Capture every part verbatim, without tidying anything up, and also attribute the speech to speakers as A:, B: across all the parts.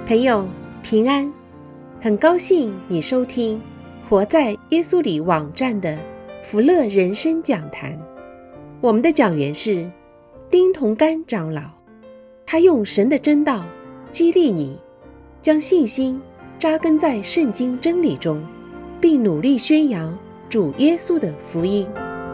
A: 朋友平安，很高兴你收听活在耶稣里网站的福乐人生讲坛。我们的讲员是丁同甘长老，他用神的真道激励你，将信心扎根在圣经真理中，并努力宣扬主耶稣的福音。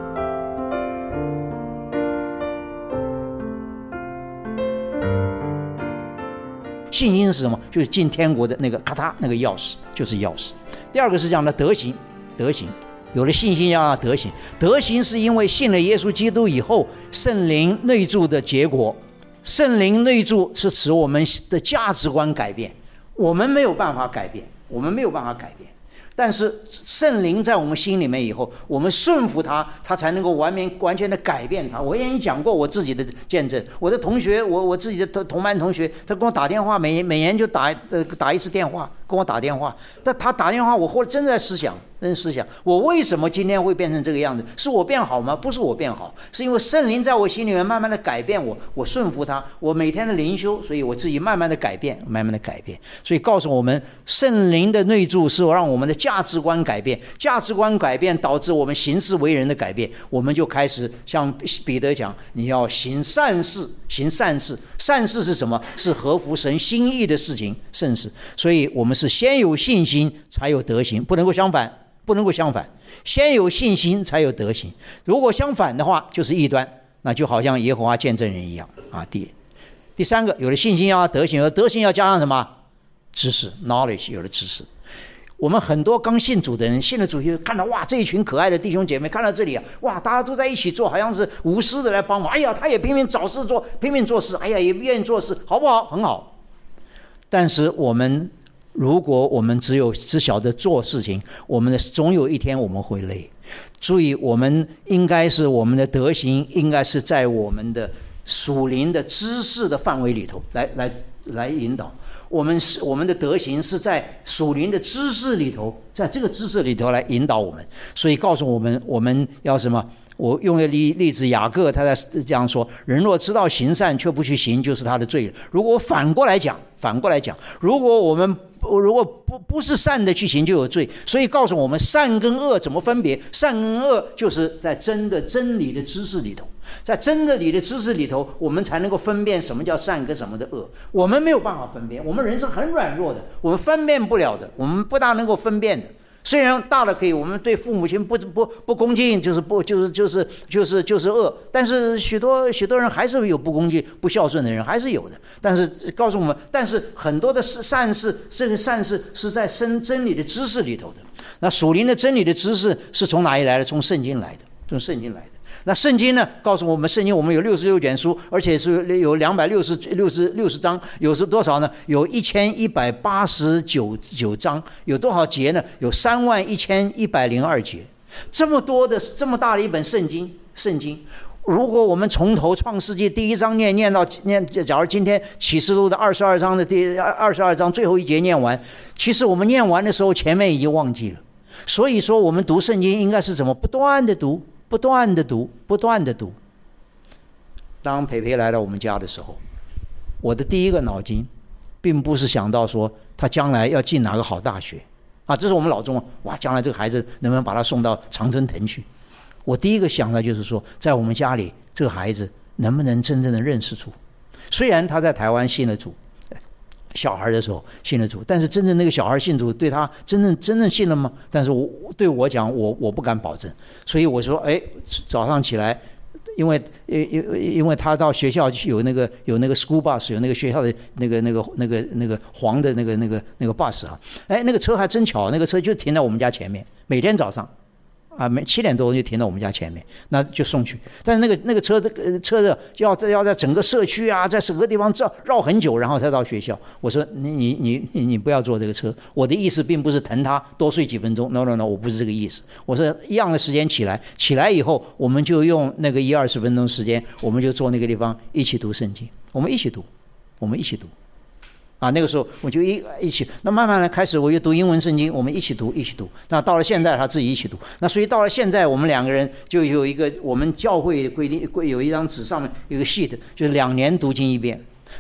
B: 信心是什么？就是进天国的那个咔嗒那个钥匙，就是钥匙。第二个是这样的德行，德行有了信心要德行，德行是因为信了耶稣基督以后，圣灵内住的结果。圣灵内住是使我们的价值观改变，我们没有办法改变，我们没有办法改变。但是圣灵在我们心里面以后，我们顺服他，他才能够完全完全的改变他。我也讲过我自己的见证，我的同学，我我自己的同同班同学，他跟我打电话，每每年就打呃打一次电话，跟我打电话。但他打电话，我后来真的在思想，真思想，我为什么今天会变成这个样子？是我变好吗？不是我变好，是因为圣灵在我心里面慢慢的改变我，我顺服他，我每天的灵修，所以我自己慢慢的改变，慢慢的改变。所以告诉我们，圣灵的内住是让我们的价值观改变，价值观改变导致我们行事为人的改变，我们就开始像彼得讲，你要行善事，行善事。善事是什么？是合乎神心意的事情，善事。所以我们是先有信心才有德行，不能够相反，不能够相反。先有信心才有德行，如果相反的话就是异端，那就好像耶和华见证人一样啊。第第三个，有了信心要德行，有了德行要加上什么？知识 knowledge， 有了知识。我们很多刚信主的人，信了主就看到哇，这一群可爱的弟兄姐妹，看到这里啊，哇，大家都在一起做，好像是无私的来帮忙。哎呀，他也拼命找事做，拼命做事，哎呀，也愿意做事，好不好？很好。但是我们如果我们只有只晓得做事情，我们的总有一天我们会累。注意，我们应该是我们的德行，应该是在我们的属灵的知识的范围里头来来来引导。我们是我们的德行是在属灵的知识里头，在这个知识里头来引导我们，所以告诉我们我们要什么？我用的例例子，雅各他在这样说：人若知道行善却不去行，就是他的罪了。如果反过来讲，反过来讲，如果我们如果不不是善的去行，就有罪。所以告诉我们，善跟恶怎么分别？善跟恶就是在真的真理的知识里头，在真的理的知识里头，我们才能够分辨什么叫善跟什么的恶。我们没有办法分辨，我们人是很软弱的，我们分辨不了的，我们不大能够分辨的。虽然大了可以，我们对父母亲不不不恭敬，就是不就是就是就是就是恶，但是许多许多人还是有不恭敬、不孝顺的人，还是有的。但是告诉我们，但是很多的善事，这个善事是在真真理的知识里头的。那属灵的真理的知识是从哪里来的？从圣经来的，从圣经来的。那圣经呢？告诉我们，圣经我们有六十六卷书，而且是有两百六十六十六十章，有是多少呢？有一千一百八十九九章，有多少节呢？有三万一千一百零二节。这么多的这么大的一本圣经，圣经，如果我们从头创世纪第一章念念到念，假如今天启示录的二十二章的第二十二章最后一节念完，其实我们念完的时候，前面已经忘记了。所以说，我们读圣经应该是怎么不断的读？不断的读，不断的读。当培培来到我们家的时候，我的第一个脑筋，并不是想到说他将来要进哪个好大学啊，这是我们脑中哇，将来这个孩子能不能把他送到常春藤去？我第一个想的就是说，在我们家里这个孩子能不能真正的认识主？虽然他在台湾信了主，小孩的时候信了主，但是真正那个小孩信主，对他真正真正信了吗？但是我对我讲，我我不敢保证。所以我说，哎，早上起来，因为因因为他到学校有那个有那个 school bus， 有那个学校的那个那个那个那个黄的那个那个那个 bus 啊，哎，那个车还真巧，那个车就停在我们家前面，每天早上。啊，每七点多就停到我们家前面，那就送去。但是那个那个车的、呃、车的要在要在整个社区啊，在整个地方绕绕很久，然后才到学校。我说你你你你你不要坐这个车。我的意思并不是疼他多睡几分钟 ，no no no， 我不是这个意思。我说一样的时间起来，起来以后我们就用那个一二十分钟时间，我们就坐那个地方一起读圣经，我们一起读，我们一起读。啊，那个时候我就一一起，那慢慢的开始我就读英文圣经，我们一起读一起读。那到了现在他自己一起读，那所以到了现在我们两个人就有一个我们教会规定有一张纸上面有一个 sheet， 就是两年读经一遍。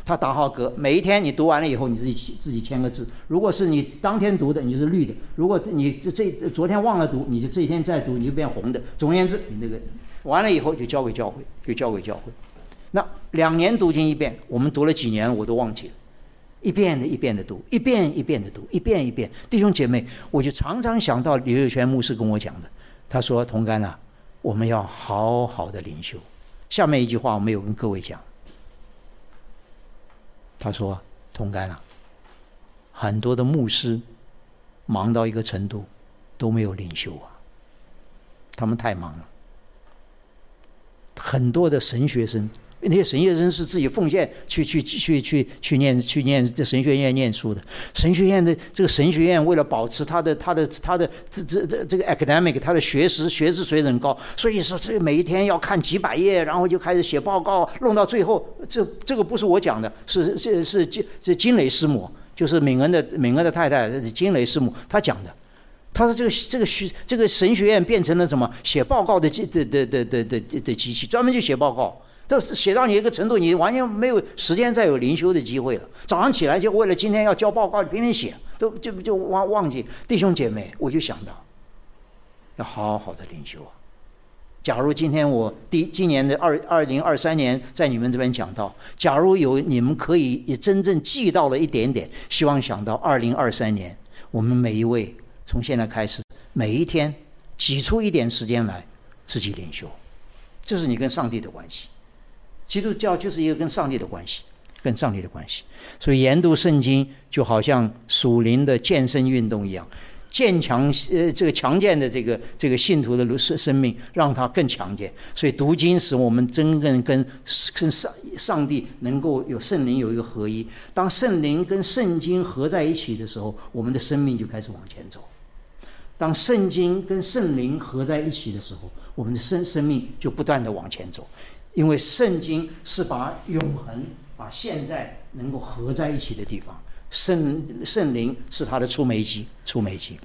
B: 他打好格，每一天你读完了以后，你自己自己签个字。如果是你当天读的，你就是绿的；如果你这这昨天忘了读，你就这一天再读，你就变红的。总而言之，你那个完了以后就交给教会，就交给教会。那两年读经一遍，我们读了几年我都忘记了，一遍的一遍的读，一遍一遍的读，一遍一遍。弟兄姐妹，我就常常想到刘友全牧师跟我讲的，他说：“同甘啊，我们要好好的灵修。”下面一句话我没有跟各位讲，他说：“同甘啊，很多的牧师忙到一个程度都没有灵修啊，他们太忙了。很多的神学生，那些神学生是自己奉献去去去去去念去念这神学院念书的。神学院的这个神学院为了保持他的他的他的这这这这个 academic 他的学识学识水准高，所以说这每一天要看几百页，然后就开始写报告，弄到最后，这这个不是我讲的，是是是是是金雷师母，就是敏恩的敏恩的太太金雷师母她讲的。”他说：“这个这个学这个神学院变成了什么？写报告的的的的的的的机器，专门就写报告，都写到你一个程度，你完全没有时间再有灵修的机会了。早上起来就为了今天要交报告，偏偏写，都就就忘忘记。弟兄姐妹，我就想到，要好好的灵修啊！假如今天我第今年的二二零二三年在你们这边讲到，假如有你们可以也真正记到了一点点，希望想到二零二三年，我们每一位。”从现在开始，每一天挤出一点时间来自己灵修，这是你跟上帝的关系。基督教就是一个跟上帝的关系，跟上帝的关系。所以研读圣经就好像属灵的健身运动一样，健强呃这个强健的这个这个信徒的生命，让他更强健。所以读经使我们真正跟跟上上帝能够有圣灵有一个合一。当圣灵跟圣经合在一起的时候，我们的生命就开始往前走。当圣经跟圣灵合在一起的时候，我们的生生命就不断的往前走，因为圣经是把永恒、把现在能够合在一起的地方。圣圣灵是它的出煤机，出煤机，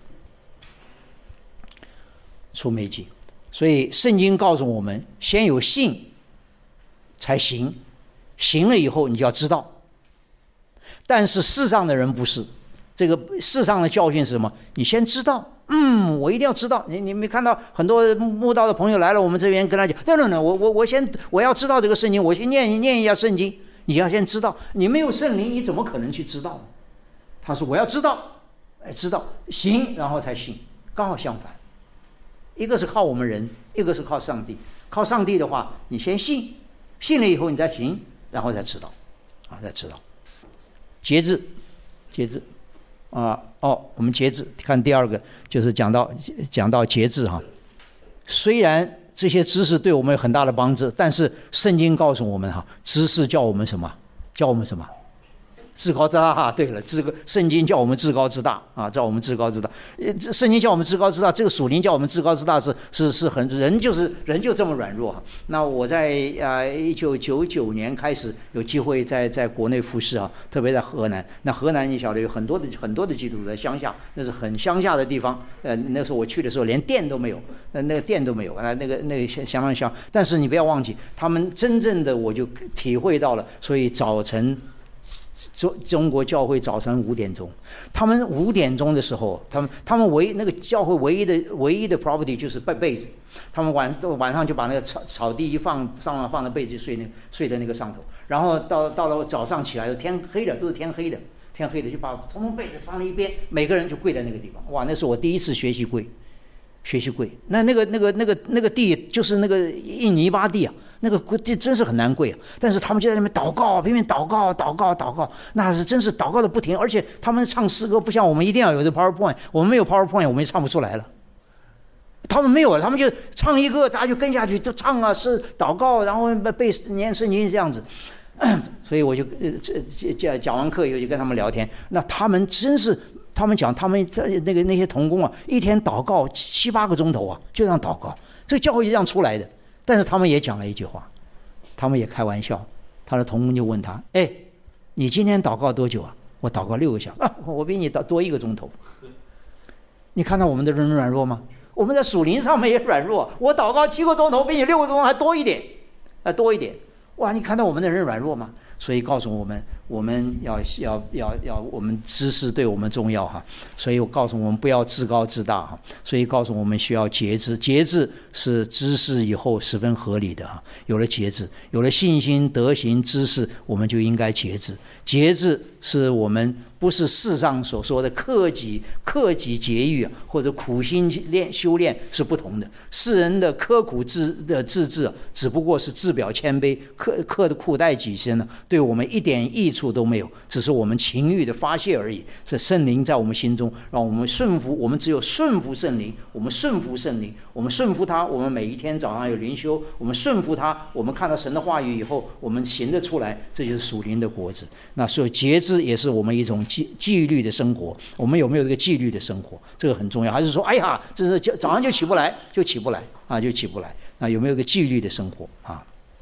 B: 出煤机。所以圣经告诉我们，先有信才行，行了以后你就要知道。但是世上的人不是，这个世上的教训是什么？你先知道。嗯，我一定要知道。你你没看到很多慕道的朋友来了，我们这边跟他讲，no no no，我我我先我要知道这个圣经，我先念念一下圣经。你要先知道，你没有圣灵，你怎么可能去知道？他说我要知道，哎，知道行，然后才信。刚好相反，一个是靠我们人，一个是靠上帝。靠上帝的话，你先信，信了以后你再行，然后再知道，啊，再知道。节制，节制。啊哦，我们节制，看第二个就是讲到讲到节制哈。虽然这些知识对我们有很大的帮助，但是圣经告诉我们哈，知识叫我们什么？叫我们什么？至高之大哈，对了，至圣经叫我们至高之大啊，叫我们至高之大。呃，圣经叫我们至高之大，这个属灵叫我们至高之大是是是很人就是人就这么软弱哈。那我在啊一九九九年开始有机会在在国内服侍啊，特别在河南。那河南你晓得有很多的很多的基督徒在乡下，那是很乡下的地方。呃，那时候我去的时候连电都没有，呃，那个电都没有啊，那个那个相当乡。但是你不要忘记，他们真正的我就体会到了，所以早晨。中中国教会早晨五点钟，他们五点钟的时候，他们他们唯那个教会唯一的唯一的 property 就是被被子，他们晚晚上就把那个草草地一放上了放在被子睡那睡在那个上头，然后到到了早上起来天黑了，都是天黑的天黑的就把通通被子放在一边，每个人就跪在那个地方。哇，那是我第一次学习跪。学习跪，那那个那个那个那个地就是那个印泥巴地啊，那个地真是很难跪啊。但是他们就在那边祷告，拼命祷告，祷告，祷告，那是真是祷告的不停。而且他们唱诗歌不像我们一定要有这 PowerPoint， 我们没有 PowerPoint， 我们也唱不出来了。他们没有，他们就唱一个，大家就跟下去，就唱啊，是祷告，然后背念圣经这样子。所以我就呃这讲讲完课以后就跟他们聊天，那他们真是。他们讲，他们那个那些同工啊，一天祷告七八个钟头啊，就这样祷告。这个教会就这样出来的。但是他们也讲了一句话，他们也开玩笑。他的同工就问他：“哎，你今天祷告多久啊？”我祷告六个小时啊，我比你多一个钟头。你看到我们的人软弱吗？我们在属灵上面也软弱。我祷告七个钟头，比你六个钟头还多一点，啊，多一点。哇，你看到我们的人软弱吗？ 所以告诉我们，我们要要要要，我们知识对我们重要哈。所以我告诉我们不要自高自大哈。所以告诉我们需要节制，节制是知识以后十分合理的哈。有了节制，有了信心、德行、知识，我们就应该节制。节制是我们不是世上所说的克己克己节欲或者苦心练修炼是不同的。世人的刻苦自的自制，只不过是自表谦卑，刻刻的苦待己身呢，对我们一点益处都没有，只是我们情欲的发泄而已。是圣灵在我们心中，让我们顺服，我们只有顺服圣灵，我们顺服圣灵，我们顺服他，我们每一天早上有灵修，我们顺服他，我们看到神的话语以后，我们行得出来，这就是属灵的果子。那所以节制也是我们一种纪纪律的生活，我们有没有这个纪律的生活，这个很重要。还是说，哎呀，这是早上就起不来，就起不来啊，就起不来。那有没有个纪律的生活啊？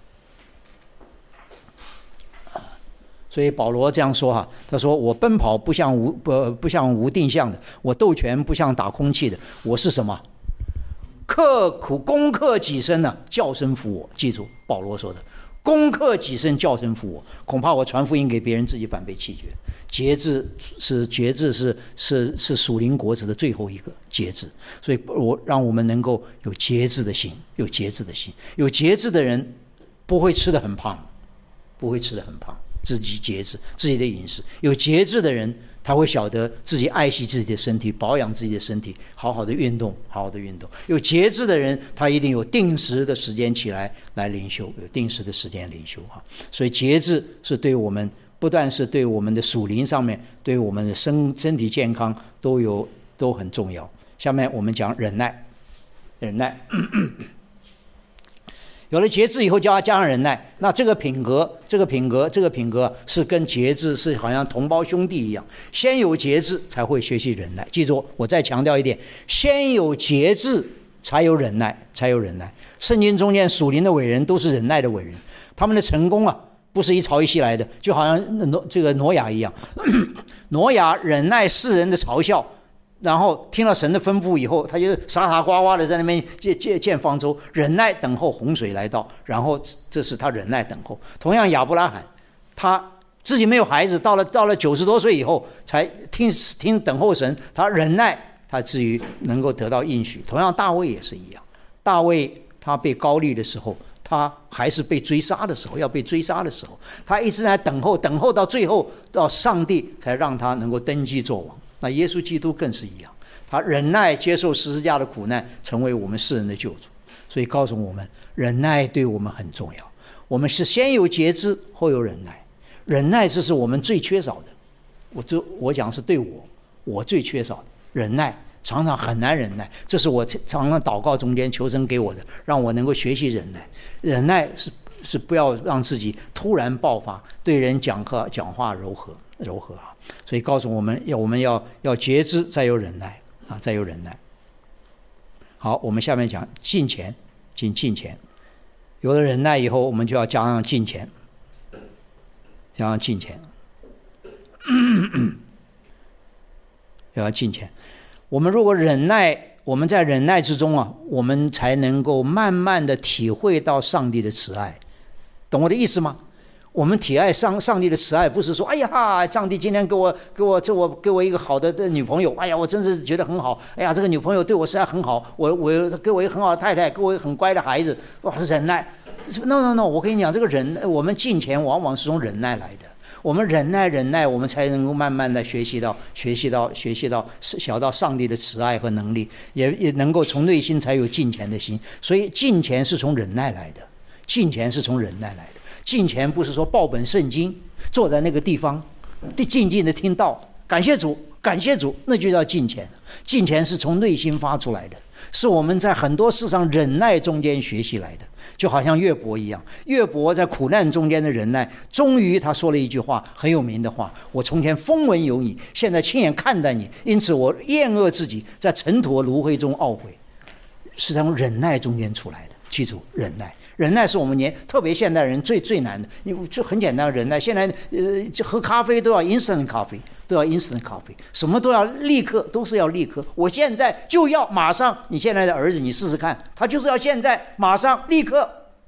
B: 所以保罗这样说哈，他说：“我奔跑不像无不不像无定向的，我斗拳不像打空气的，我是什么？刻苦攻克己身呢、啊，叫声服我。”记住保罗说的。攻克己身，叫声服我，恐怕我传福音给别人，自己反被弃绝。节制是节制是是是属灵果子的最后一个节制，所以我让我们能够有节制的心，有节制的心，有节制的人不会吃得很胖，不会吃得很胖，自己节制自己的饮食。有节制的人，他会晓得自己爱惜自己的身体，保养自己的身体，好好的运动，好好的运动。有节制的人，他一定有定时的时间起来来灵修，有定时的时间灵修哈。所以节制是对我们不但是对我们的属灵上面，对我们的身身体健康都有都很重要。下面我们讲忍耐，忍耐。有了节制以后，加加上忍耐，那这个品格，这个品格，这个品格是跟节制是好像同胞兄弟一样。先有节制，才会学习忍耐。记住，我再强调一点：先有节制，才有忍耐，才有忍耐。圣经中间属灵的伟人都是忍耐的伟人，他们的成功啊，不是一朝一夕来的，就好像挪这个挪亚一样，挪亚忍耐世人的嘲笑。然后听了神的吩咐以后，他就傻傻呱呱的在那边建建建方舟，忍耐等候洪水来到。然后这是他忍耐等候。同样亚伯拉罕，他自己没有孩子，到了到了九十多岁以后，才听听等候神，他忍耐，他至于能够得到应许。同样大卫也是一样，大卫他被膏立的时候，他还是被追杀的时候，要被追杀的时候，他一直在等候，等候到最后，到上帝才让他能够登基做王。那耶稣基督更是一样，他忍耐接受十字架的苦难，成为我们世人的救主。所以告诉我们，忍耐对我们很重要。我们是先有节制，后有忍耐。忍耐这是我们最缺少的。我就我讲是对我，我最缺少的忍耐，常常很难忍耐。这是我常常祷告中间求神给我的，让我能够学习忍耐。忍耐是是不要让自己突然爆发，对人讲课讲话柔和柔和啊。所以告诉我们要我们要要节制，再有忍耐啊，再有忍耐。好，我们下面讲敬虔，敬敬虔。有了忍耐以后，我们就要加上敬虔，加上敬虔，要敬虔。我们如果忍耐，我们在忍耐之中啊，我们才能够慢慢的体会到上帝的慈爱，懂我的意思吗？我们体爱上上帝的慈爱，不是说哎呀，上帝今天给我给我这我给我一个好的的女朋友，哎呀，我真是觉得很好，哎呀，这个女朋友对我实在很好，我我给我一个很好的太太，给我一个很乖的孩子，哇，是忍耐。No no no， 我跟你讲，这个忍，我们敬虔往往是从忍耐来的。我们忍耐忍耐，我们才能够慢慢的学习到学习到学习到晓到上帝的慈爱和能力，也也能够从内心才有敬虔的心。所以敬虔是从忍耐来的，敬虔是从忍耐来的。敬虔不是说抱本圣经坐在那个地方静静的听道，感谢主感谢主，那就叫敬虔。敬虔是从内心发出来的，是我们在很多事上忍耐中间学习来的。就好像约伯一样，约伯在苦难中间的忍耐，终于他说了一句话很有名的话：我从前风闻有你，现在亲眼看待你，因此我厌恶自己，在尘土和炉灰中懊悔。是从忍耐中间出来的。记住，忍耐，忍耐是我们年特别现代人最最难的。你就很简单的忍耐，现在呃，就喝咖啡都要 instant 咖啡，都要 instant 咖啡，什么都要立刻，都是要立刻。我现在就要马上。你现在的儿子，你试试看，他就是要现在马上立刻。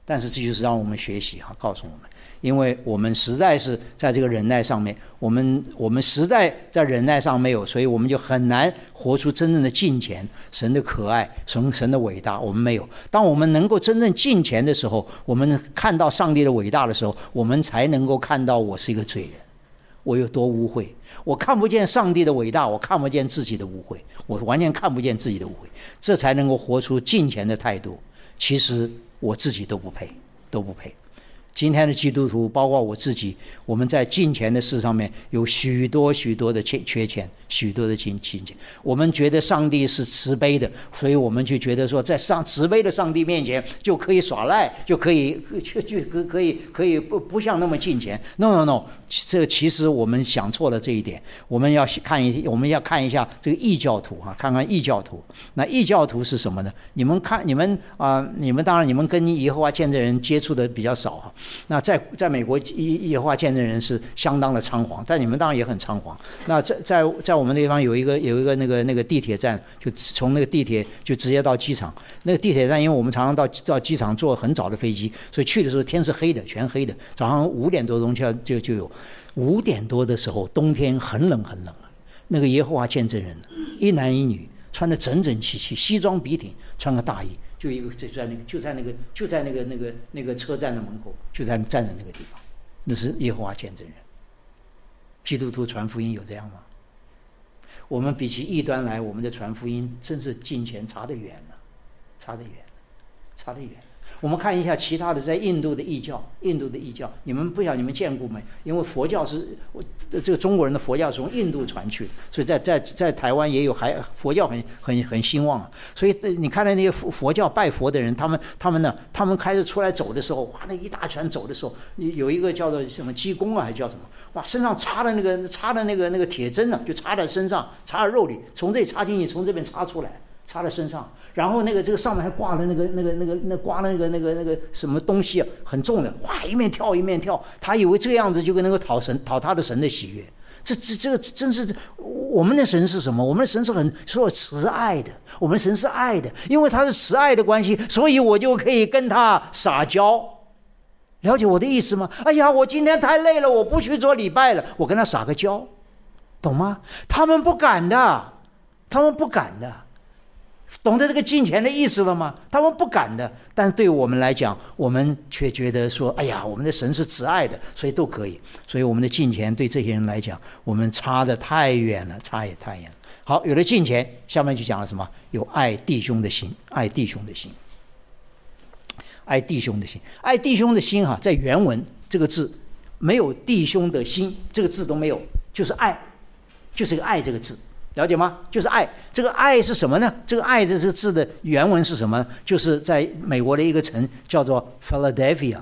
B: 但是这就是让我们学习哈，告诉我们，因为我们实在是在这个忍耐上面，我们我们实在在忍耐上没有，所以我们就很难活出真正的敬虔，神的可爱，神神的伟大，我们没有。当我们能够真正敬虔的时候，我们看到上帝的伟大的时候，我们才能够看到我是一个罪人，我有多污秽。我看不见上帝的伟大，我看不见自己的污秽，我完全看不见自己的污秽，这才能够活出敬虔的态度。其实我自己都不配，都不配。今天的基督徒，包括我自己，我们在敬虔的事上面有许多许多的缺欠，许多的敬虔。我们觉得上帝是慈悲的，所以我们就觉得说，在上慈悲的上帝面前就可以耍赖，就可以就就可可以可以不不像那么敬虔。No no no， 这其实我们想错了这一点。我们要看一我们要看一下这个异教徒啊，看看异教徒。那异教徒是什么呢？你们看你们啊、呃，你们当然你们跟耶和华见证人接触的比较少哈。那在在美国，耶和华见证人是相当的猖狂，但你们当然也很猖狂。那在在在我们那地方有一个有一个那个那个地铁站，就从那个地铁就直接到机场。那个地铁站，因为我们常常到到机场坐很早的飞机，所以去的时候天是黑的，全黑的。早上五点多钟就就就有，五点多的时候，冬天很冷很冷。那个耶和华见证人，一男一女，穿得整整齐齐，西装笔挺，穿个大衣。就一个就在那个就在那个就在那个那个那个车站的门口，就在站在那个地方，那是耶和华见证人。基督徒传福音有这样吗？我们比起异端来，我们的传福音真是敬虔差得远了，差得远了，差得远了。我们看一下其他的，在印度的异教，印度的异教，你们不晓得你们见过没？因为佛教是我这个中国人的佛教是从印度传去的，所以在在在台湾也有还佛教很很很兴旺啊。所以你看到那些佛教拜佛的人，他们他们呢，他们开始出来走的时候，哇，那一大圈走的时候，有一个叫做什么济公啊，还叫什么？哇，身上插的那个插的那个那个铁针呢、啊，就插在身上，插在肉里，从这里插进去，从这边插出来。插在身上，然后那个这个上面还挂了那个那个那个那挂了那个那个那个什么东西啊，很重的，哇，一面跳一面跳，他以为这个样子就能够讨神讨他的神的喜悦。这这这个真是我们的神是什么？我们的神是很说慈爱的，我们神是爱的，因为他是慈爱的关系，所以我就可以跟他撒娇。了解我的意思吗？哎呀，我今天太累了，我不去做礼拜了，我跟他撒个娇，懂吗？他们不敢的，他们不敢的。懂得这个敬虔的意思了吗？他们不敢的，但对我们来讲，我们却觉得说，哎呀，我们的神是慈爱的，所以都可以。所以我们的敬虔对这些人来讲，我们差得太远了，差也太远了。好，有了敬虔，下面就讲了什么？有爱弟兄的心，爱弟兄的心，爱弟兄的心，爱弟兄的心哈，在原文这个字没有弟兄的心这个字都没有，就是爱，就是一个爱这个字。了解吗？就是爱。这个爱是什么呢？这个爱这个字的原文是什么？就是在美国的一个城叫做 Philadelphia，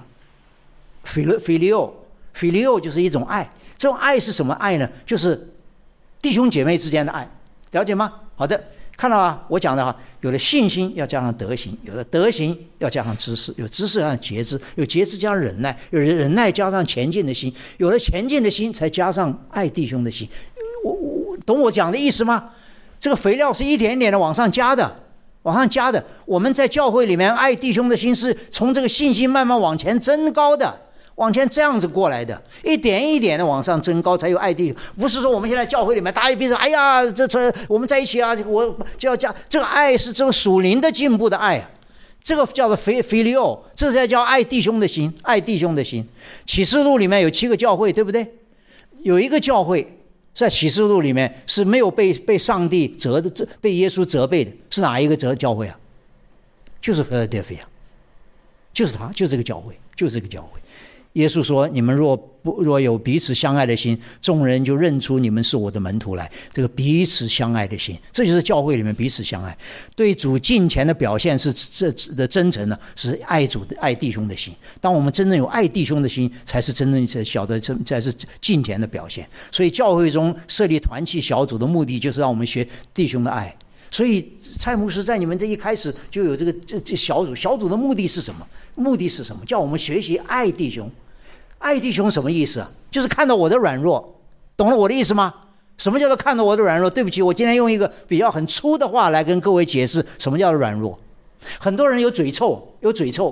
B: Phileo，Phileo 就是一种爱。这种爱是什么爱呢？就是弟兄姐妹之间的爱。了解吗？好的，看到啊，我讲的哈，有了信心要加上德行，有了德行要加上知识，有知识加上节制，有节制加上忍耐，有忍耐加上前进的心，有了前进的心才加上爱弟兄的心。我我懂我讲的意思吗？这个肥料是一点一点的往上加的，往上加的。我们在教会里面爱弟兄的心是从这个信心慢慢往前增高的，往前这样子过来的，一点一点的往上增高，才有爱弟兄。不是说我们现在教会里面大家彼此，哎呀，这这我们在一起啊，我就要加这个爱是这个属灵的进步的爱啊。这个叫做腓腓利欧，这才叫爱弟兄的心，爱弟兄的心。启示录里面有七个教会，对不对？有一个教会在启示录里面是没有被被上帝责的，被耶稣责备的，是哪一个责教会啊？就是 Philadelphia， 就是他，就是这个教会，就是这个教会。耶稣说：“你们若不若有彼此相爱的心，众人就认出你们是我的门徒来。”这个彼此相爱的心，这就是教会里面彼此相爱。对主敬虔的表现是这的真诚呢，是爱主的爱弟兄的心。当我们真正有爱弟兄的心，才是真正晓得这才是敬虔的表现。所以教会中设立团契小组的目的，就是让我们学弟兄的爱。所以蔡牧师在你们这一开始就有这个这这小组，小组的目的是什么？目的是什么？叫我们学习爱弟兄。爱弟兄什么意思啊？就是看到我的软弱，懂了我的意思吗？什么叫做看到我的软弱？对不起，我今天用一个比较很粗的话来跟各位解释什么叫做软弱。很多人有嘴臭，有嘴臭，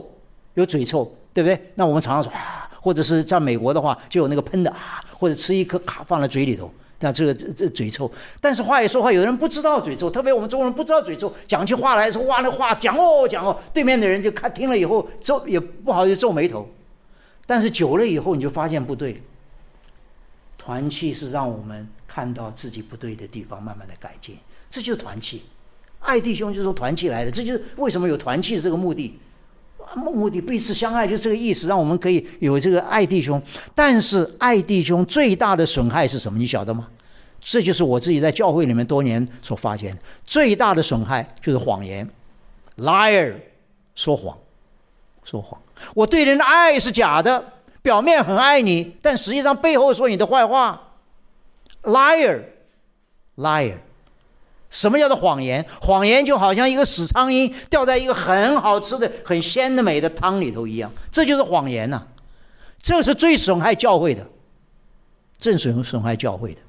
B: 有嘴臭，对不对？那我们常常说啊，或者是在美国的话，就有那个喷的啊，或者吃一颗卡放在嘴里头，那这个这这嘴臭。但是话也说话，有人不知道嘴臭，特别我们中国人不知道嘴臭，讲起话来的时候，哇，那话讲哦讲哦，对面的人就看听了以后皱也不好意思皱眉头。但是久了以后，你就发现不对。团契是让我们看到自己不对的地方，慢慢的改进，这就是团契。爱弟兄就是从团契来的，这就是为什么有团契的这个目的。目的彼此相爱，就这个意思，让我们可以有这个爱弟兄。但是爱弟兄最大的损害是什么？你晓得吗？这就是我自己在教会里面多年所发现的，最大的损害就是谎言 ，liar， 说谎，说谎。我对人的爱是假的，表面很爱你，但实际上背后说你的坏话 ，liar，liar。liar。什么叫做谎言？谎言就好像一个死苍蝇掉在一个很好吃的、很鲜的美的汤里头一样，这就是谎言呐、啊！这是最损害教会的，正损损害教会的。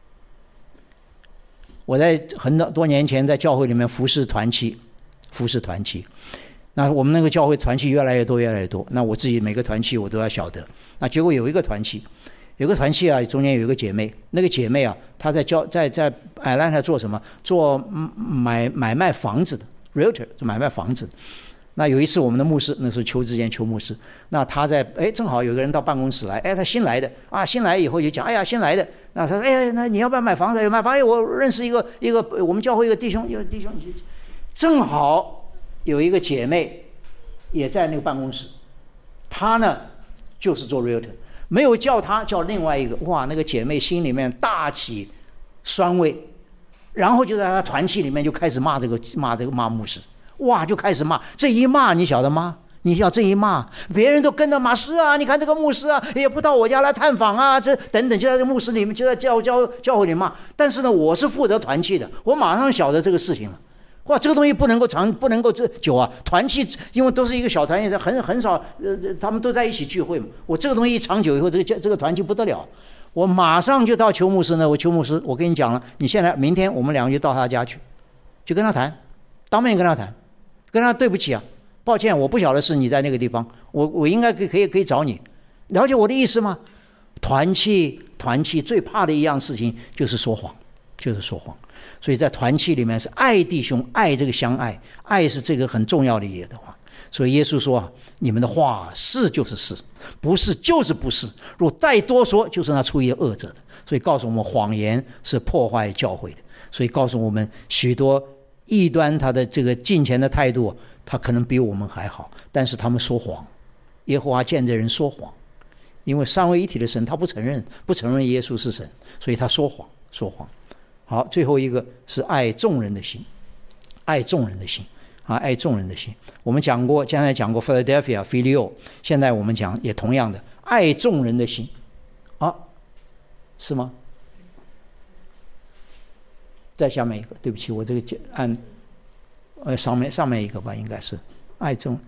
B: 我在很多年前在教会里面服侍团契，服侍团契。那我们那个教会团契越来越多，越来越多。那我自己每个团契我都要晓得。那结果有一个团契。有个团契啊，中间有一个姐妹，那个姐妹啊，她在教在在爱兰塔做什么？做买买卖房子的 realtor， 买卖房子的。那有一次我们的牧师，那时候邱志坚邱牧师，那他在哎正好有个人到办公室来，哎他新来的啊，新来以后就讲，哎呀新来的，那他说哎那你要不要买房子？买房子我认识一个一个我们教会一个弟兄，一个弟兄，正好有一个姐妹也在那个办公室，她呢就是做 realtor。没有叫他，叫另外一个，哇，那个姐妹心里面大起酸味，然后就在他团契里面就开始骂这个骂这个骂牧师，哇，就开始骂，这一骂你晓得吗？你晓得这一骂，别人都跟着骂，是啊，你看这个牧师啊，也不到我家来探访啊，这等等，就在这个牧师里面，就在教教教会里骂。但是呢，我是负责团契的，我马上晓得这个事情了。哇，这个东西不能够长，不能够这久啊！团契因为都是一个小团体，很很少，呃，他们都在一起聚会嘛。我这个东西一长久以后，这个这个团契不得了。我马上就到邱牧师呢，我邱牧师，我跟你讲了，你现在明天我们两个就到他家去，就跟他谈，当面跟他谈，跟他对不起啊，抱歉，我不晓得是你在那个地方，我我应该可以可以可以找你，了解我的意思吗？团契团契最怕的一样事情就是说谎，就是说谎。所以在团契里面是爱弟兄，爱这个相爱，爱是这个很重要的一个的话。所以耶稣说，你们的话是就是是，不是就是不是，若再多说，就是那出于恶者的。所以告诉我们，谎言是破坏教会的。所以告诉我们，许多异端他的这个敬虔的态度，他可能比我们还好，但是他们说谎。耶和华见证人说谎，因为三位一体的神他不承认不承认耶稣是神，所以他说谎说谎。好，最后一个是爱众人的心，爱众人的心啊，爱众人的心。我们讲过，刚才讲过 Philadelphia Phileo， 现在我们讲也同样的，爱众人的心啊，是吗？再下面一个，对不起，我这个按呃上面上面一个吧，应该是爱众。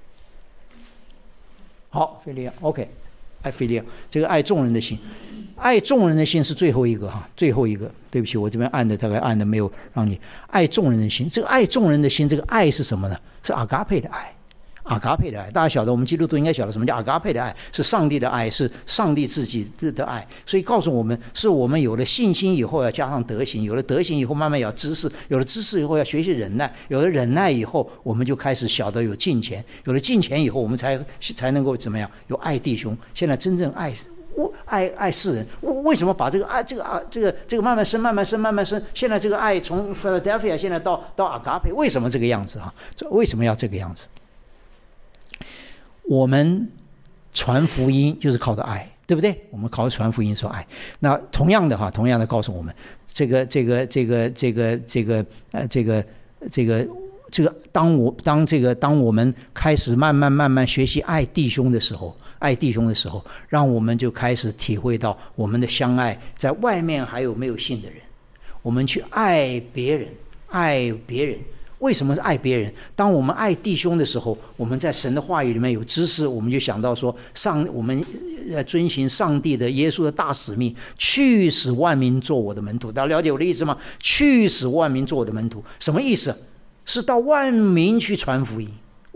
B: 好 ，Phileo OK， 爱 Phileo 这个爱众人的心。爱众人的心是最后一个哈，最后一个，对不起，我这边按的大概按的没有让你爱众人的心。这个爱众人的心，这个爱是什么呢？是阿嘎佩的爱，阿嘎佩的爱。大家晓得，我们基督徒应该晓得什么叫阿嘎佩的爱，是上帝的爱，是上帝自己的爱。所以告诉我们，是我们有了信心以后要加上德行，有了德行以后慢慢要知识，有了知识以后要学习忍耐，有了忍耐以后我们就开始晓得有敬虔，有了敬虔以后我们才才能够怎么样？有爱弟兄。现在真正爱。爱爱世人，为什么把这个爱这个啊这个这个慢慢升慢慢升慢慢升？现在这个爱从 Philadelphia 现在到到阿嘎佩，为什么这个样子啊？为什么要这个样子？我们传福音就是靠着爱，对不对？我们靠着传福音说爱。那同样的哈，同样的告诉我们，这个这个这个这个这个呃这个这个这个当我当这个当我们开始慢慢慢慢学习爱弟兄的时候。爱弟兄的时候，让我们就开始体会到我们的相爱，在外面还有没有信的人，我们去爱别人，爱别人。为什么是爱别人？当我们爱弟兄的时候，我们在神的话语里面有知识，我们就想到说，上我们遵行上帝的耶稣的大使命，去使万民做我的门徒。大家了解我的意思吗？去使万民做我的门徒，什么意思？是到万民去传福音。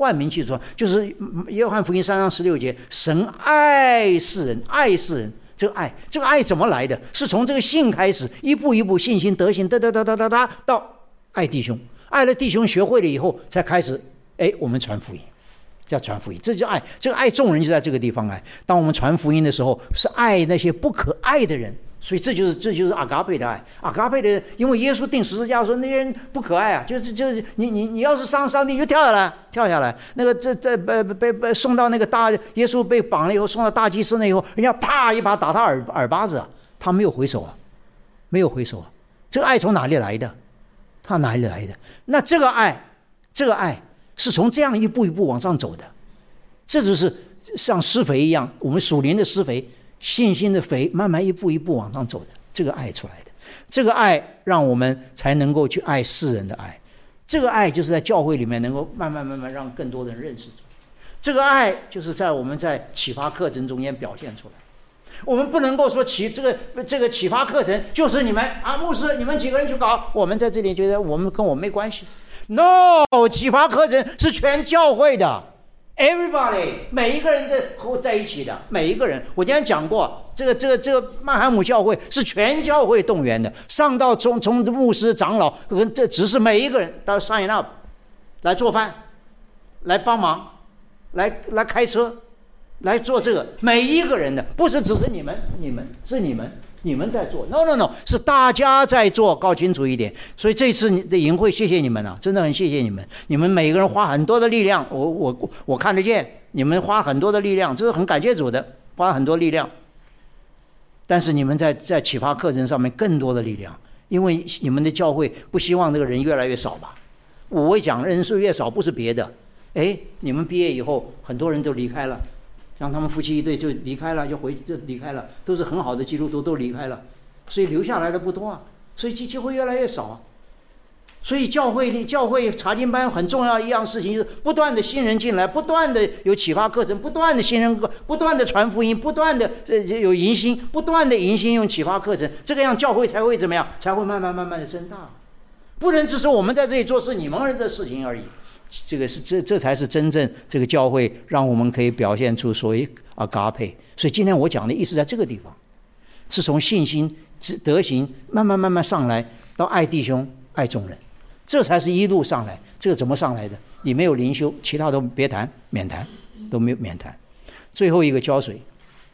B: 万民去传，就是约翰福音三章十六节，神爱世人，爱世人。这个爱，这个爱怎么来的？是从这个信开始，一步一步信心德行，哒哒哒哒哒哒，到爱弟兄，爱了弟兄学会了以后，才开始，哎，我们传福音，叫传福音，这叫爱。这个爱众人就在这个地方爱。当我们传福音的时候，是爱那些不可爱的人。所以这就是这就是阿嘎佩的爱，阿嘎佩的，因为耶稣钉十字架说那些人不可爱啊，就是就是你你你要是伤上帝就跳下来跳下来，那个这这被被被送到那个大耶稣被绑了以后送到大祭司那以后，人家啪一把打他耳耳巴子啊，他没有回手啊，没有回手啊，这个爱从哪里来的？他哪里来的？那这个爱，这个爱是从这样一步一步往上走的，这就是像施肥一样，我们属灵的施肥。信心的肥慢慢一步一步往上走的，这个爱出来的，这个爱让我们才能够去爱世人的爱，这个爱就是在教会里面能够慢慢慢慢让更多人认识主，这个爱就是在我们在启发课程中间表现出来。我们不能够说启这个这个启发课程就是你们啊牧师你们几个人去搞，我们在这里觉得我们跟我没关系。No， 启发课程是全教会的。Everybody， 每一个人的在一起的，每一个人。我今天讲过，这个这个这个曼海姆教会是全教会动员的，上到从从牧师、长老跟这只是每一个人到 sign up， 来做饭，来帮忙，来来开车，来做这个，每一个人的，不是只是你们，你们是你们。你们在做 ，no no no， 是大家在做，搞清楚一点。所以这次的营会，谢谢你们啊，真的很谢谢你们。你们每个人花很多的力量，我我我看得见，你们花很多的力量，这是很感谢主的，花很多力量。但是你们在在启发课程上面更多的力量，因为你们的教会不希望这个人越来越少吧？我会讲人数越少不是别的，哎，你们毕业以后很多人都离开了。像他们夫妻一对就离开了，就回就离开了，都是很好的基督徒都离开了，所以留下来的不多啊，所以机会越来越少啊。所以教会里教会查经班很重要一样事情就是不断的新人进来，不断的有启发课程，不断的新人不断的传福音，不断的有迎新，不断的迎新用启发课程，这个样教会才会怎么样？才会慢慢慢慢的增大，不能只是我们在这里做是你们的事情而已。这个是这这才是真正这个教会让我们可以表现出所谓阿嘎佩。所以今天我讲的意思在这个地方，是从信心德行慢慢慢慢上来，到爱弟兄爱众人，这才是一路上来。这个怎么上来的？你没有灵修，其他都别谈，免谈，都没有免谈。最后一个浇水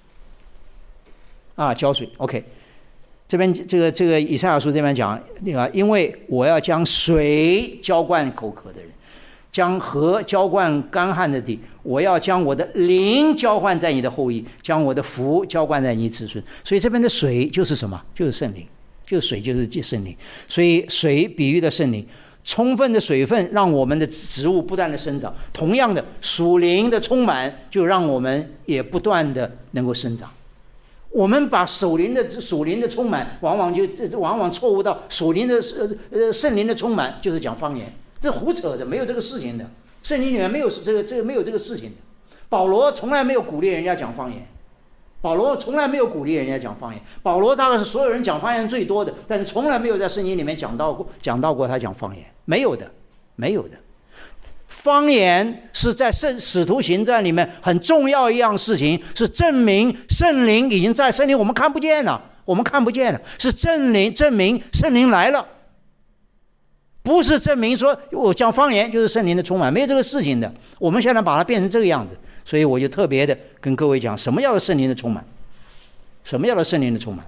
B: 啊，浇水 OK。这边这个这个以赛亚书这边讲那个，因为我要将水浇灌口渴的人，将河浇灌干旱的地，我要将我的灵浇灌在你的后裔，将我的福浇灌在你子孙。所以这边的水就是什么？就是圣灵，就是水，就是圣灵。所以水比喻的圣灵，充分的水分让我们的植物不断的生长，同样的属灵的充满就让我们也不断的能够生长。我们把属灵的属灵的充满，往往就往往错误到属灵的呃圣灵的充满就是讲方言。这胡扯的，没有这个事情的。圣经里面没有这个这个没有这个事情的。保罗从来没有鼓励人家讲方言，保罗从来没有鼓励人家讲方言。保罗大概是所有人讲方言最多的，但是从来没有在圣经里面讲到过讲到过他讲方言，没有的，没有的。方言是在圣使徒行传里面很重要一样事情，是证明圣灵已经在圣灵我们看不见了，我们看不见了，是证明证明圣灵来了。不是证明说我讲方言就是圣灵的充满，没有这个事情的。我们现在把它变成这个样子，所以我就特别的跟各位讲，什么叫做圣灵的充满？什么叫做圣灵的充满？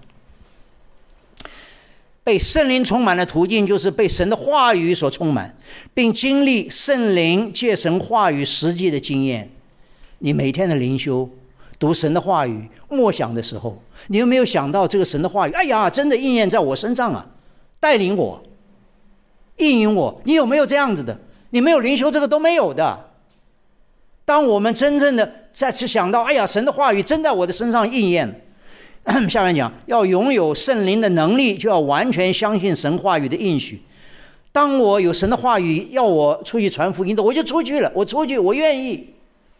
B: 被圣灵充满的途径就是被神的话语所充满，并经历圣灵借神话语实际的经验。你每天的灵修读神的话语默想的时候，你有没有想到这个神的话语，哎呀真的应验在我身上啊，带领我应允我？你有没有这样子的？你没有灵修这个都没有的。当我们真正的再次想到，哎呀神的话语真在我的身上应验了，下面讲要拥有圣灵的能力，就要完全相信神话语的应许。当我有神的话语要我出去传福音的，我就出去了，我出去我愿意。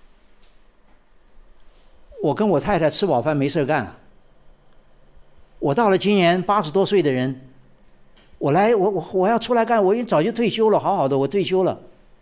B: 我跟我太太吃饱饭没事干了，我到了今年八十多岁的人，我来我我我要出来干，我已经早就退休了，好好的我退休了，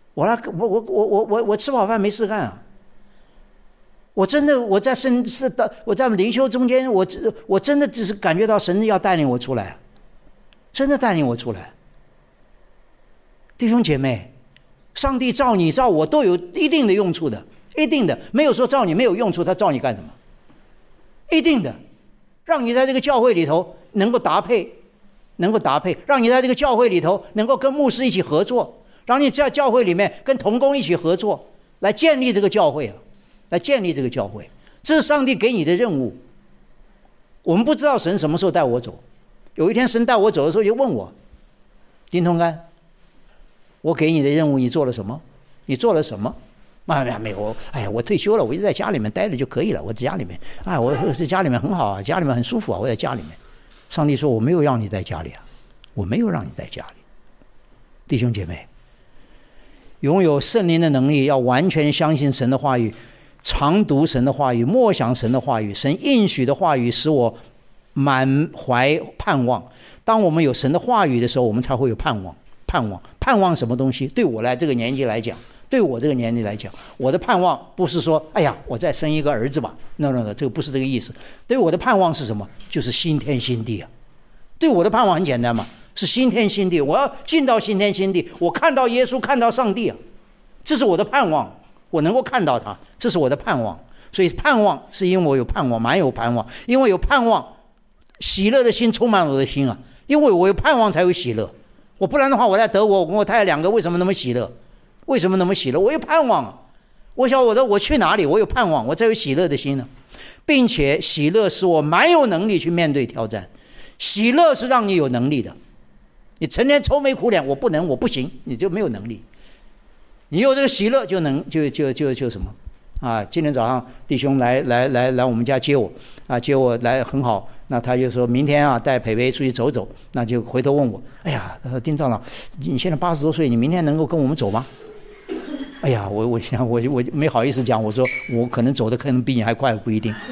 B: 我来，我我我我我我吃饱饭没事干啊！我真的我在神是的，我在灵修中间，我我真的只是感觉到神要带领我出来，真的带领我出来。弟兄姐妹，上帝造你造我都有一定的用处的，一定的，没有说造你没有用处，他造你干什么？一定的，让你在这个教会里头能够搭配，能够搭配，让你在这个教会里头能够跟牧师一起合作。让你在教会里面跟同工一起合作，来建立这个教会啊，来建立这个教会，这是上帝给你的任务。我们不知道神什么时候带我走，有一天神带我走的时候就问我：丁同干，我给你的任务你做了什么？你做了什么？啊，没有，哎呀，我退休了，我就在家里面待着就可以了。我在家里面，哎，我在家里面很好啊，家里面很舒服啊，我在家里面。上帝说：我没有让你在家里啊，我没有让你在家里。弟兄姐妹，拥有圣灵的能力，要完全相信神的话语，常读神的话语，默想神的话语，神应许的话语使我满怀盼望。当我们有神的话语的时候，我们才会有盼望。盼望，盼望什么东西？对我来这个年纪来讲，对我这个年纪来讲，我的盼望不是说，哎呀，我再生一个儿子吧，那那个，这个不是这个意思。对我的盼望是什么？就是新天新地啊。对我的盼望很简单嘛。是新天新地，我要进到新天新地，我看到耶稣，看到上帝啊，这是我的盼望，我能够看到他，这是我的盼望。所以盼望是因为我有盼望，蛮有盼望，因为有盼望，喜乐的心充满我的心啊，因为我有盼望才有喜乐。我不然的话，我在德国，我跟我太太两个为什么那么喜乐？为什么那么喜乐？我有盼望啊！我想我的我去哪里？我有盼望，我才有喜乐的心呢、啊，并且喜乐使我蛮有能力去面对挑战，喜乐是让你有能力的。你成天愁眉苦脸，我不能，我不行，你就没有能力。你有这个喜乐，就能就就就就什么啊？今天早上弟兄来来来来我们家接我啊，接我来很好。那他就说明天啊带培培出去走走，那就回头问我，哎呀，丁长老，你现在八十多岁，你明天能够跟我们走吗？哎呀，我我想我我没好意思讲，我说我可能走的可能比你还快，不一定。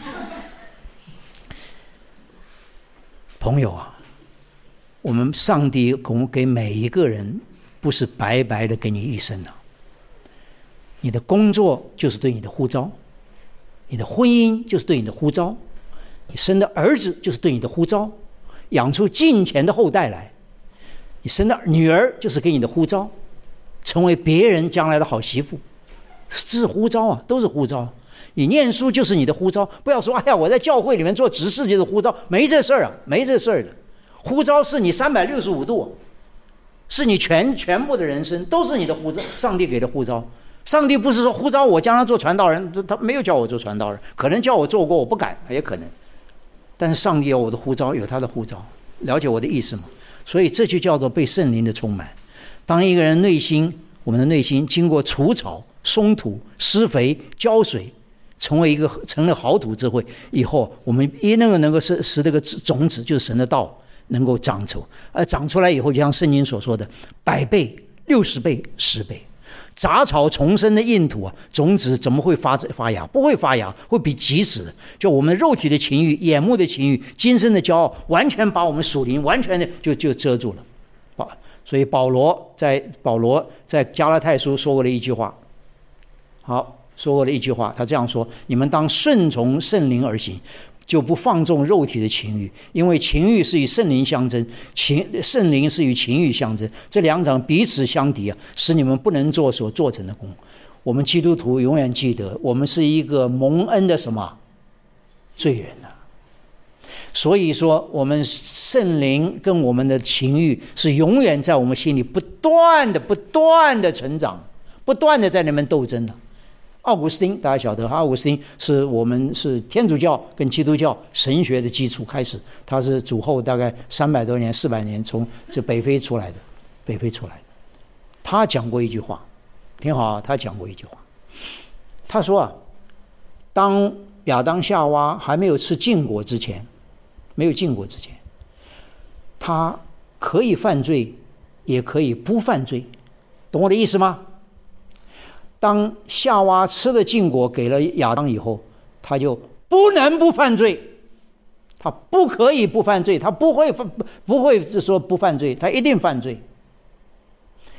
B: 朋友啊。我们上帝给每一个人不是白白的给你一生啊，你的工作就是对你的呼召，你的婚姻就是对你的呼召，你生的儿子就是对你的呼召，养出敬虔的后代来，你生的女儿就是给你的呼召，成为别人将来的好媳妇，这是呼召啊，都是呼召。你念书就是你的呼召，不要说哎呀我在教会里面做执事就是呼召，没这事儿啊，没这事儿的。呼召是你三百六十五度，是你全全部的人生都是你的呼召，上帝给的呼召。上帝不是说呼召我将来做传道人，他没有叫我做传道人，可能叫我做过，我不敢，也可能。但是上帝有我的呼召，有他的呼召，了解我的意思吗？所以这就叫做被圣灵的充满。当一个人内心，我们的内心经过除草、松土、施肥、浇水，成为一个成了好土之会以后，我们一能够能够使使这个种子，就是神的道。能够长出，而长出来以后，就像圣经所说的，百倍、六十倍、十倍。杂草丛生的硬土啊，种子怎么会发发芽？不会发芽，会比即死的。就我们肉体的情欲、眼目的情欲、今生的骄傲，完全把我们属灵完全的就就遮住了。所以保罗在保罗在加拉太书说过了一句话，好，说过了一句话，他这样说：你们当顺从圣灵而行。就不放纵肉体的情欲，因为情欲是与圣灵相争，情圣灵是与情欲相争，这两场彼此相敌啊，使你们不能做所做成的功。我们基督徒永远记得，我们是一个蒙恩的什么罪人啊。所以说，我们圣灵跟我们的情欲是永远在我们心里不断的、不断的成长，不断的在那边斗争的。奥古斯丁大家晓得，奥古斯丁是我们是天主教跟基督教神学的基础开始，他是主后大概三百多年、四百年从这北非出来的，北非出来的。他讲过一句话，挺好啊，他讲过一句话，他说啊，当亚当夏娃还没有吃禁果之前，没有禁果之前，他可以犯罪，也可以不犯罪，懂我的意思吗？当夏娃吃了禁果给了亚当以后，他就不能不犯罪，他不可以不犯罪，他不会不会说不犯罪，他一定犯罪。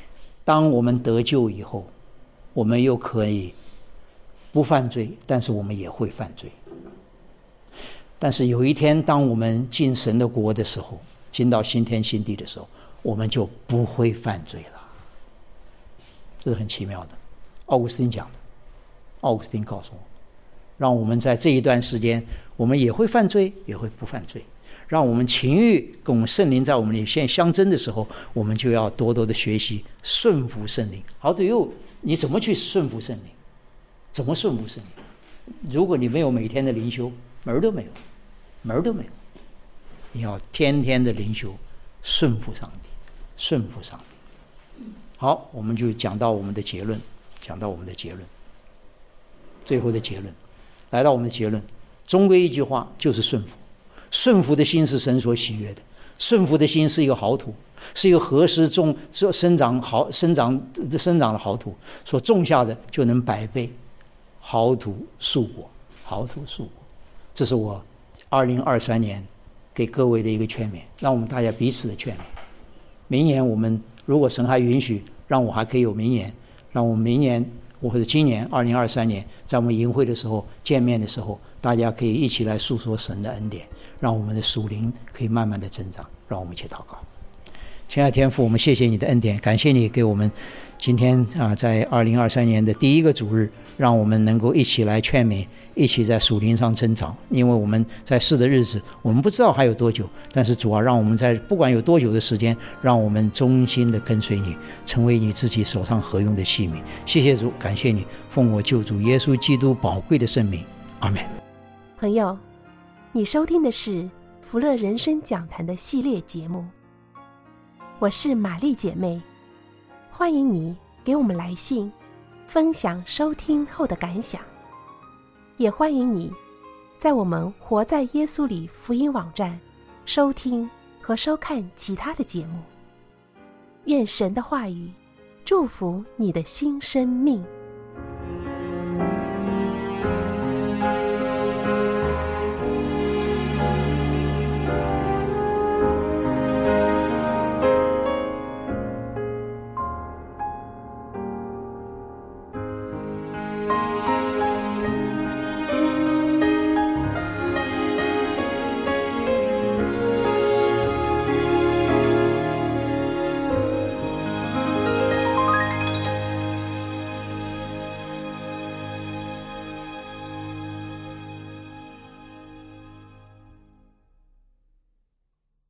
B: 当我们得救以后，我们又可以不犯罪，但是我们也会犯罪。但是有一天，当我们进神的国的时候，进到新天新地的时候，我们就不会犯罪了。这是很奇妙的，奥古斯丁讲的。奥古斯丁告诉我，让我们在这一段时间，我们也会犯罪，也会不犯罪。让我们情欲跟我们圣灵在我们里现相争的时候，我们就要多多的学习顺服圣灵。好的，又你怎么去顺服圣灵？怎么顺服圣灵？如果你没有每天的灵修，门儿都没有，门儿都没有。你要天天的灵修，顺服上帝，顺服上帝。好，我们就讲到我们的结论，讲到我们的结论，最后的结论，来到我们的结论，终归一句话，就是顺服。顺服的心是神所喜悦的，顺服的心是一个好土，是一个合适种生长好生长生长的好土，所种下的就能百倍好土树果，好土树果。这是我二零二三年给各位的一个劝勉，让我们大家彼此的劝勉。明年我们如果神还允许，让我还可以有明年，让我们明年或者今年二零二三年，在我们营会的时候见面的时候，大家可以一起来诉说神的恩典，让我们的属灵可以慢慢的增长。让我们一起祷告。亲爱的天父，我们谢谢你的恩典，感谢你给我们今天啊，在二零二三年的第一个主日，让我们能够一起来劝勉，一起在属灵上增长。因为我们在世的日子，我们不知道还有多久，但是主啊，让我们在不管有多久的时间，让我们忠心的跟随你，成为你自己手上合用的器皿。谢谢主，感谢你，奉我救主耶稣基督宝贵的圣名，阿们。
A: 朋友，你收听的是福乐人生讲坛的系列节目，我是玛丽姐妹，欢迎你给我们来信分享收听后的感想，也欢迎你在我们活在耶稣里福音网站收听和收看其他的节目。愿神的话语祝福你的新生命。